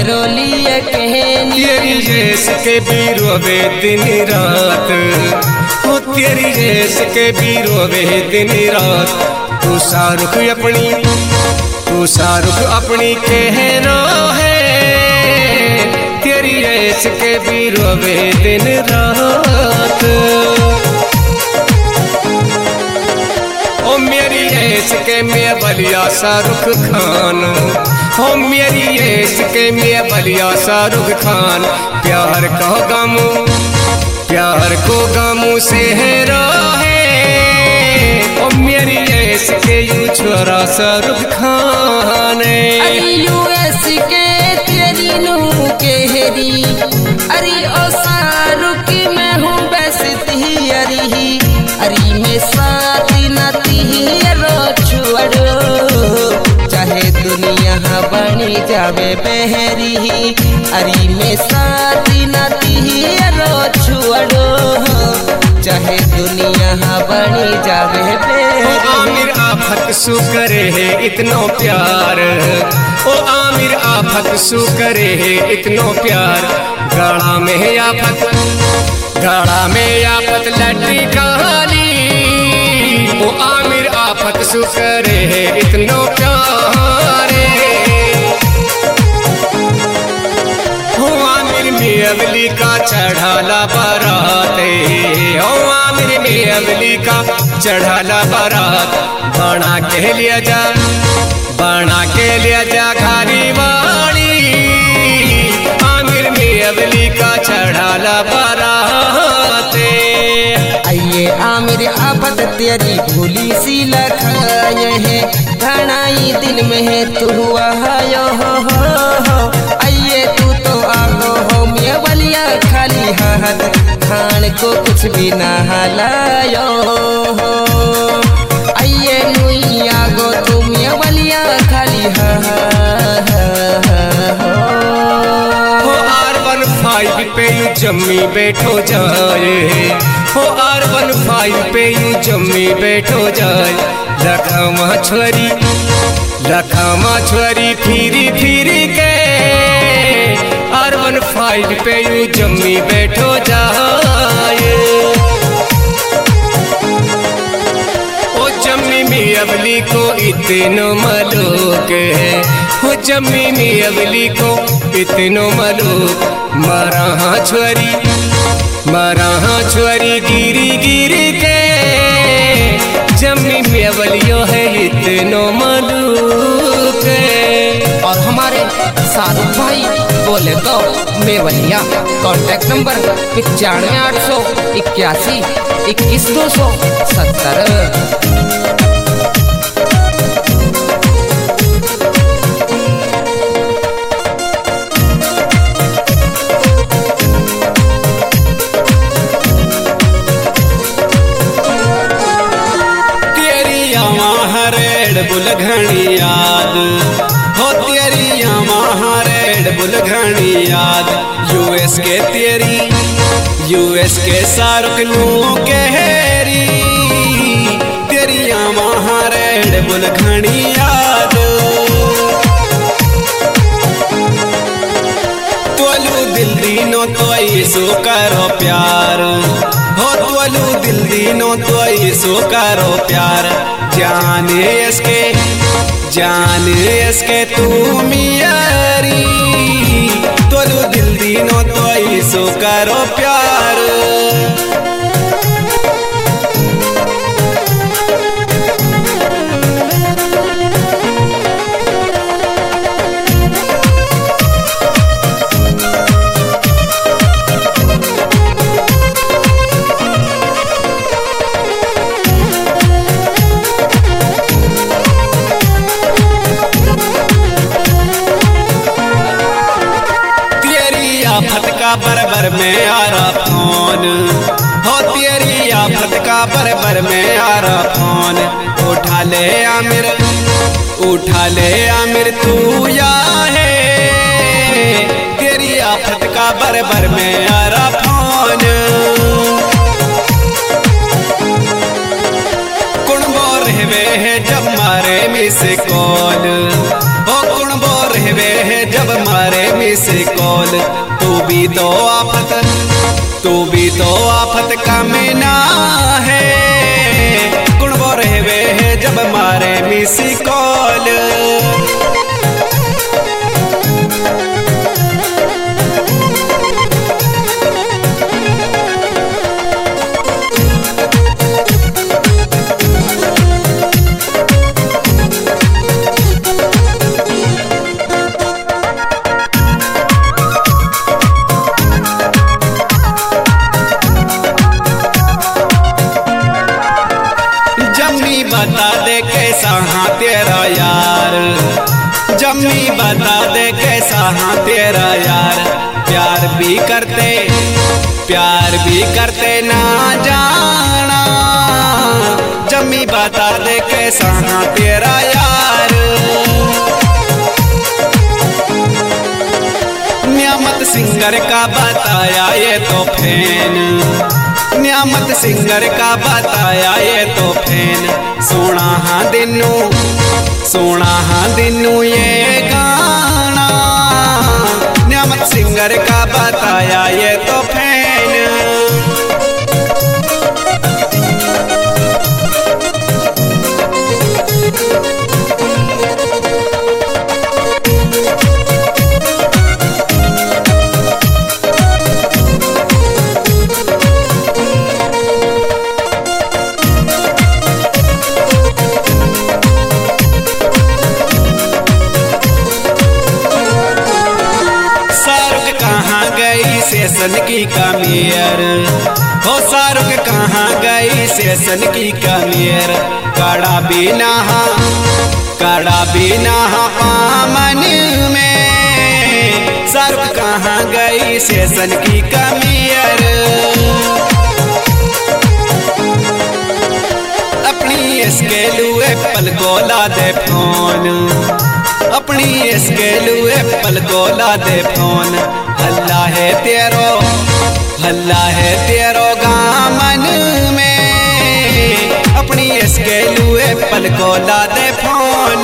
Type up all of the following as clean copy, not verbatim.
रोलिया कहनी तेरी रेस के भी रोवे दिन रात, हो तेरी रेस के भी रोवे दिन रात। तू शाहरुख अपनी कहना है, तेरी रेस के भी रोवे दिन रात। ओ मेरी रेस के मैं बलिया शाहरुख खान, हो मेरी रेस के मैं बलिया शाहरुख खान। प्यार को गमू से है, ओ मेरी रेस के यू छोरा शाहरुख खान। यूएस के तेरी नू केहरी, अरे ओ शाहरुख मैं हूँ बेसती अरी में साथी नाती रो छोड़ो, चाहे दुनिया बनी जावे बहरी। अरी में साथी नाती रो छोड़ो, चाहे दुनिया बनी जावे बहरी। आमिर आफत सु करे है इतनो प्यार, ओ आमिर आफत सु करे है इतनो प्यार। गाड़ा में आफत लटी काली, ओ आमिर आफत सु करे है इतनो प्यार। हो आमिर में अगली का चढ़ाला बारात, हो आमिर में अगली का चढ़ाला बारात। बना के लिया जा घारी वाली, आमिर में अगली का चढ़ाला बारात। आइए आमिर आफत तेरी भूली सी लखाए है, घनाई दिन में है तू आयो हो। आइए तू तो आगो हो मिया बलिया खाली हाथ, खान को कुछ भी ना हलायो हो। आइए नुई आगो तू मिया बलिया खाली हाथ हो। R15 पे यू जम्मी बैठो जाए, हो R15 पे यू जम्मी बैठो जाए। लखमा छोरी फिरी के, R15 पे यू जम्मी बैठो जाए। ओ जम्मी में अबली को इतनो मलोक है, हो जम्मी में अबली को इतनो मलोक। मरा छोरी गिरी के, जम्मी में अबलियो है इतनो मलोक। और हमारे शाहरुख भाई बोले तो मेवलिया। Contact number 95 881 21 270। बुलघनी याद, हो तेरी रेड बुल घनी याद। यूएस के शाहरुख नू कहरी, तेरी वहाँ रेड बुल घनी याद। तोलू दिल दीनो तो ऐसो करो प्यार, हो तोलू दिल दीनो तो ऐसो करो प्यार। जाने इसके तू मियारी, तोलू दिल दीनो तो ऐसो करो प्यार। फटका बरबर में आ रहा फोन, हो तेरी आफत का बरबर में आ रहा फोन। उठा ले आमिर तू या है, तेरी आफत का बरबर में आ रहा फोन। कुण बोल रहे है जब मारे मिस कॉल, हो कुण बोल रहे है जब मारे मिस कॉल। तू भी तो आफत का मीना है, कुणबो रहवे है जब मारे मिस कॉल। बता दे कैसा हाँ तेरा यार, जम्मी बता दे कैसा हाँ तेरा यार। प्यार भी करते ना जाना, जम्मी बता दे कैसा हाँ तेरा यार। नियामत सिंगर का बताया ये तो फैन, नियामत सिंगर का बताया ये तो फैन। सोना हाँ दिनू ये गाना, नियामत सिंगर का बताया ये तो फैन। सेशन की कमियर हो, शाहरुख कहाँ गई सेशन की कमियर। कड़ा बिना आमन में, शाहरुख कहाँ गई सेशन की कमियर। अपनी इसके लुए पल को ला दे फोन, अपनी इसके लुए पल को ला दे फोन। हल्ला है तेरो गामन में, अपनी इसके लुए पल को ला दे फोन।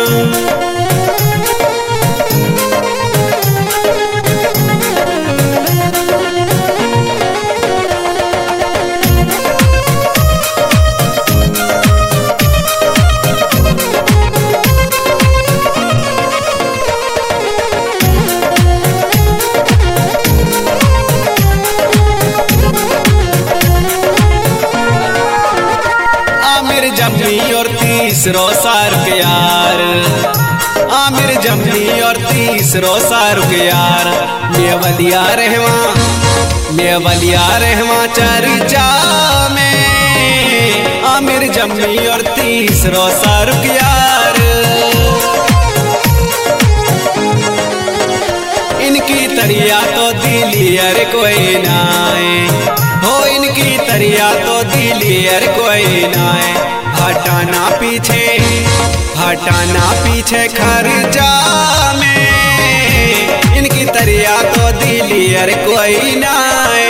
जम्मी और तीसरो शाहरुख यार, आमिर जम्मी और तीसरो शाहरुख यार। मेवलिया रहवा चर्चा में, आमिर जम्मी और तीसरो शाहरुख यार। इनकी तरिया तो दिलियर कोई नाए हो, इनकी तरिया तो दिलियर कोई नाए। हटाना पीछे खर्चा में, इनकी तरिया तो दिलियर कोई नाए।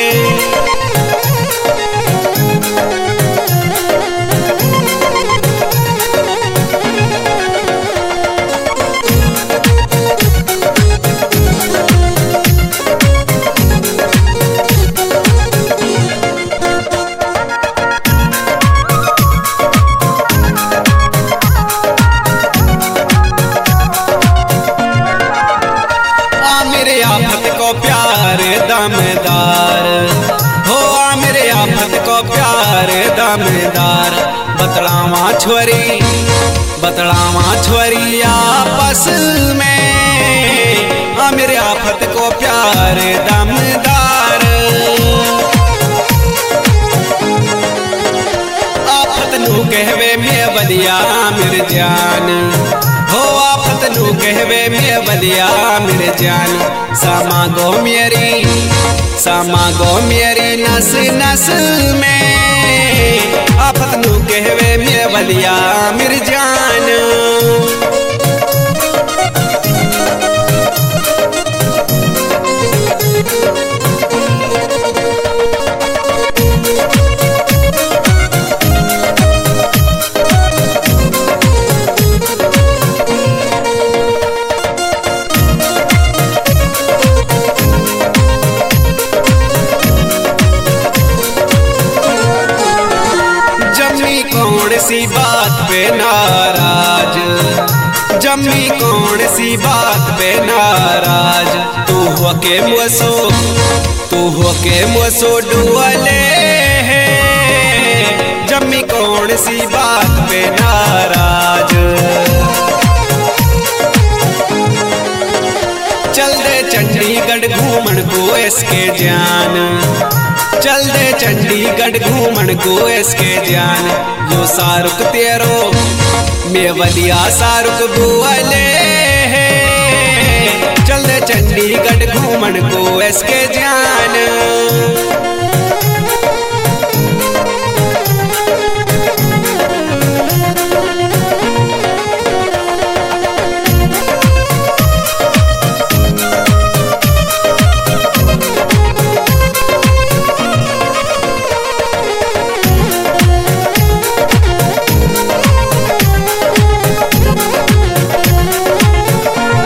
प्यार दमदार हो, मेरे आफत को प्यार दमदार। बतलावा छोरी आपस में, मेरे आफत को प्यार दमदार। आफत नू कहवे मेवलिया मिर जान हो, आफत नू कहवे मेवलिया मिर जान। सामा गो मेरी नस नस में, आफत नू कहवे मेवलिया मिर जान। सी बात पे नाराज। तू हो के मुसो डुअले है, जम्मी कौन सी बात पे नाराज। चल दे चंडीगढ़ घूमन को इसके जान, चल दे चंडीगढ़ घूमन को इसके जान। जो शाहरुख तेरो मेवलिया शाहरुख बुअले